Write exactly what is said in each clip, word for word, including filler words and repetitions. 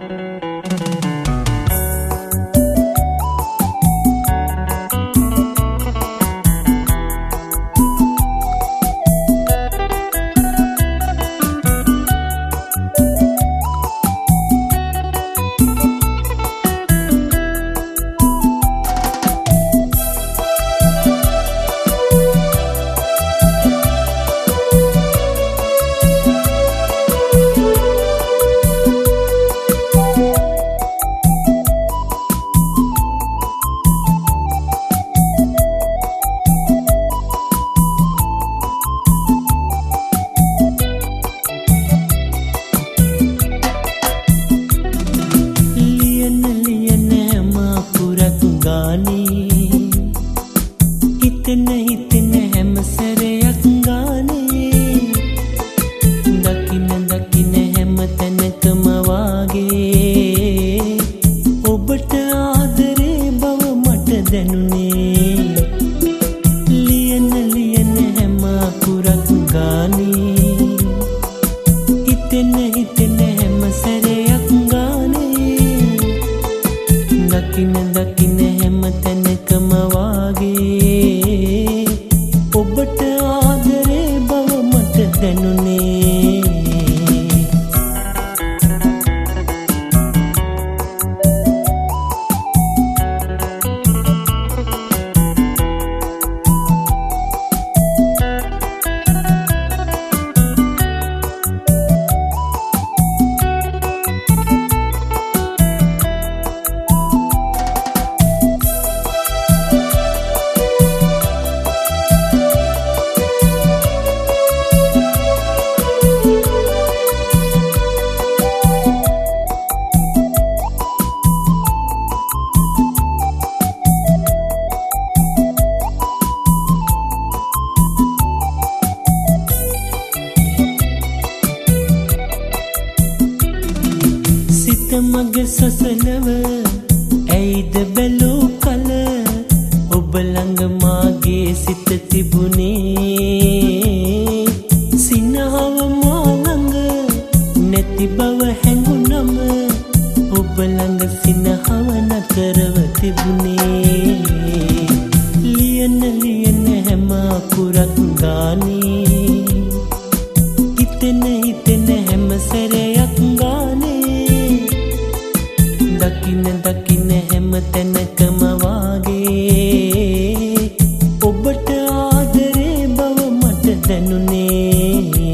මගේ සසලව ඇයිද බැලූ කල ඔබ ළඟ මාගේ සිත තිබුණේ සිනහව මා ළඟ නැති බව හැඟුණම ඔබ ළඟ සිනහව නතරව තිබුණේ ලියන ලියන හැම අකුරක් ගානේ හිතෙන හිතෙන හැම සැරයක් ගානේ දකින්න දකින්න හැම තැනකම වාගේ ඔබට ආදරේ බව මට දැනුනේ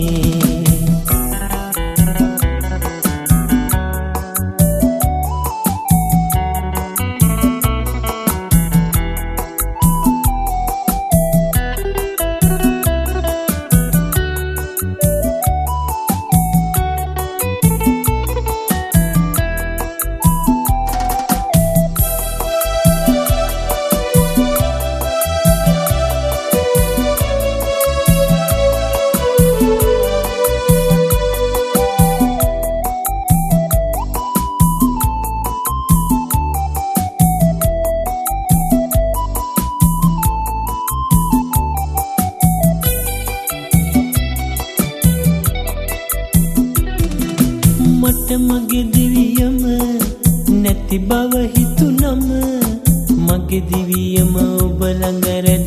මට මගේ දිවියම නැති බව හිතුනම මගේ දිවියම ඔබ ළඟ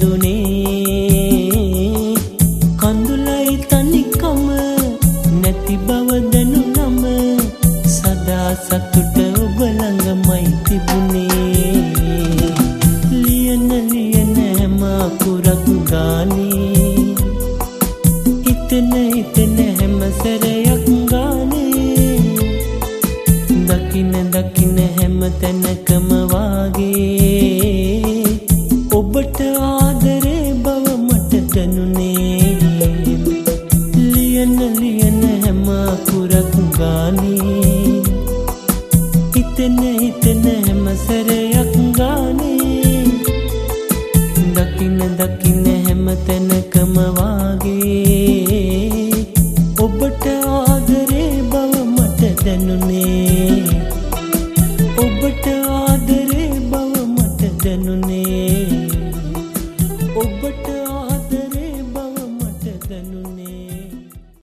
රැඳුනේ කඳුලයි තනිකම නැති බව දැනුනම සදා සතුට ඔබ ළඟමයි තිබුණේ ලියන ලියන හැම අකුරක් ගානේ හිතෙන හිතෙන හැම සැරයක් ගානේ දකින්න දකින්න හැම තැනකම වාගේ ඔබට ආදරේ බව මට දැනුනේ ලියන ලියන හැම අකුරක් ගානේ හිතෙන හිතෙන හැම සැරයක් ගානේ දකින්න දකින්න හැම තැනකම වාගේ ඔබට ආදරේ බව මට දැනුනේ